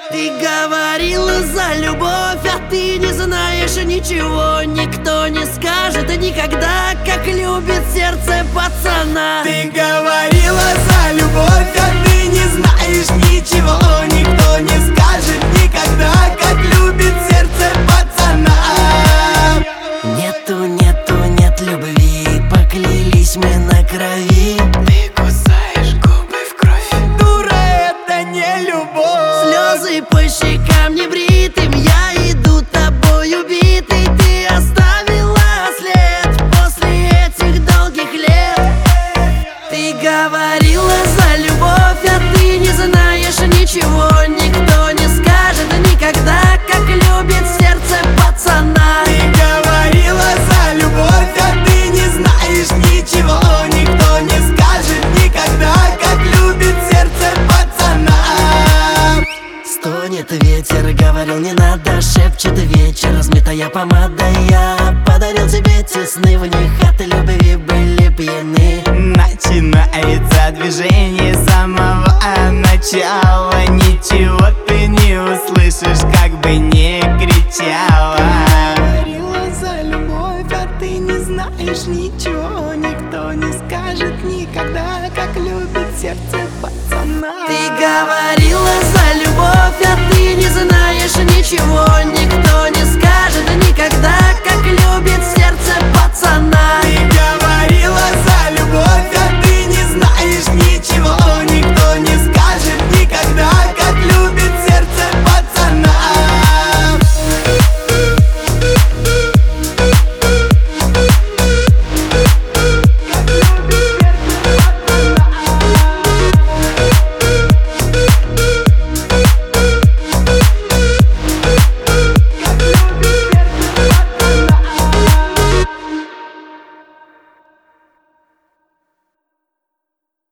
Ты говорила за любовь, а ты не знаешь ничего. Никто не скажет никогда, как любит сердце пацана. Ты говорила за любовь, а ты не знаешь ничего. Никто не скажет никогда, как любит сердце пацана. Нет любви, поклялись мы на крови. Ты кусаешь губы в кровь. Дура, это не любовь. Слезы по щекам небритым, я иду тобой убитый. Ты оставила след после этих долгих лет. Ты говорила за любовь, а ты не знаешь ничего. Никто не скажет никогда, как любит сердце пацана. Ты говорила за любовь, а ты не знаешь ничего. Никто не скажет никогда, как любит сердце пацана. Стонет ветер, говорил не надо, шепчет вечер, размытая помада. Я подарил тебе те сны, в них от любви были пьяны. Начинается движение с самого начала. Ничего ты не услышишь, как бы не кричала. Говорила за любовь, а ты не знаешь ничего. Никто не скажет никогда, как любит сердце пацана. Ты говорила за любовь, а ты не знаешь ничего.